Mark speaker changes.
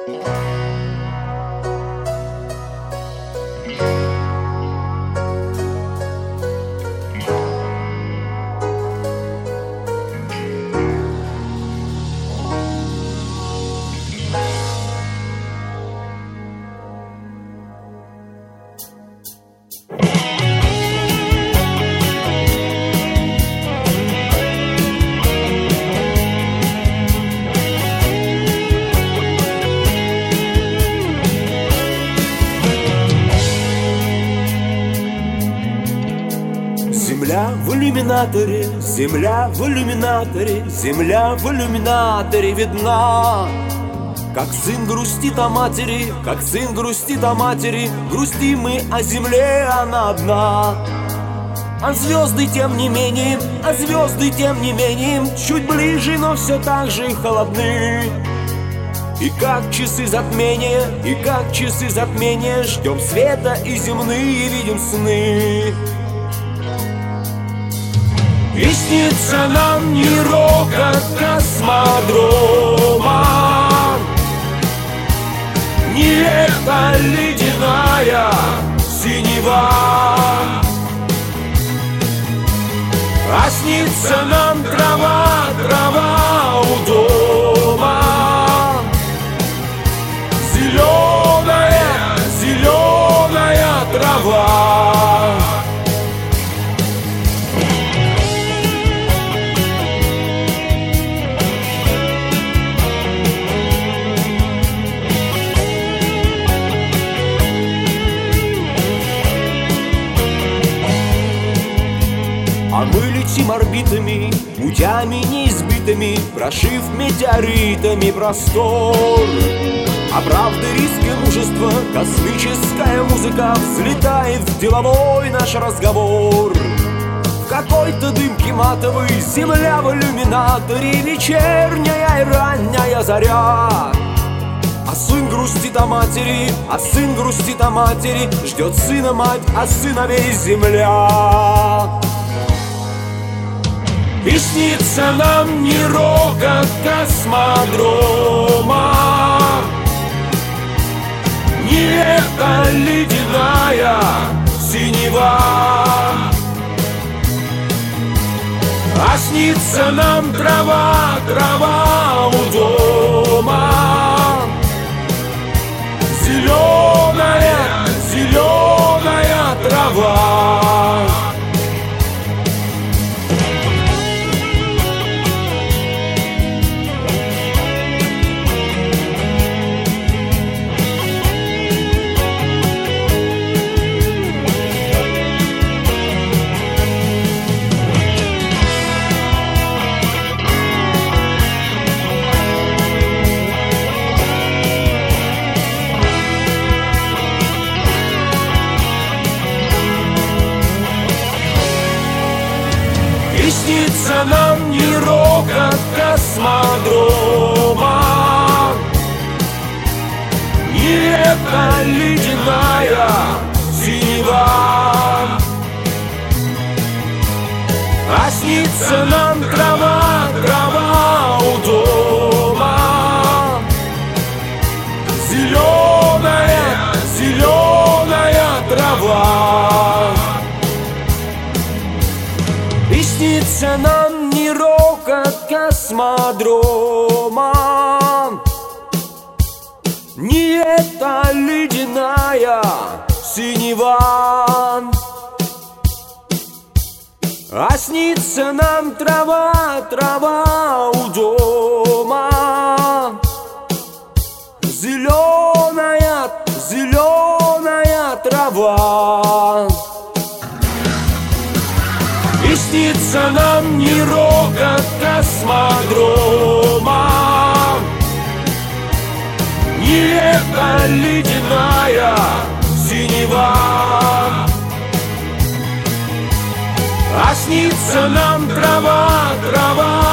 Speaker 1: Земля в иллюминаторе, земля в иллюминаторе, земля в иллюминаторе видна. Как сын грустит о матери, как сын грустит о матери, грустим мы о земле, она одна. А звезды тем не менее, а звезды тем не менее, чуть ближе, но все так же холодны. И как часы затмения, и как часы затмения, ждем света и земные видим сны. И снится нам не рокот космодрома, не эта ледяная синева, а снится нам трава, трава у дома, зеленая, зеленая трава. А мы летим орбитами, путями неизбитыми, прошив метеоритами простор. А правда, риск и мужество, космическая музыка взлетает в деловой наш разговор. В какой-то дымке матовой, земля в иллюминаторе, вечерняя и ранняя заря. А сын грустит о матери, а сын грустит о матери, ждет сына мать, а сыновей земля. И снится нам не рокот космодрома, не эта ледяная синева, а снится нам трава, трава у дома, зеленая, зеленая трава. И снится нам не рокот космодрома, не эта ледяная синева, а снится нам трава, трава у дома, зеленая, зеленая трава. И снится нам не рокот космодрома, не эта ледяная синева, а снится нам трава, трава у дома, зеленая, зеленая трава. И снится нам не рокот космодрома, не эта ледяная синева, а снится нам трава, трава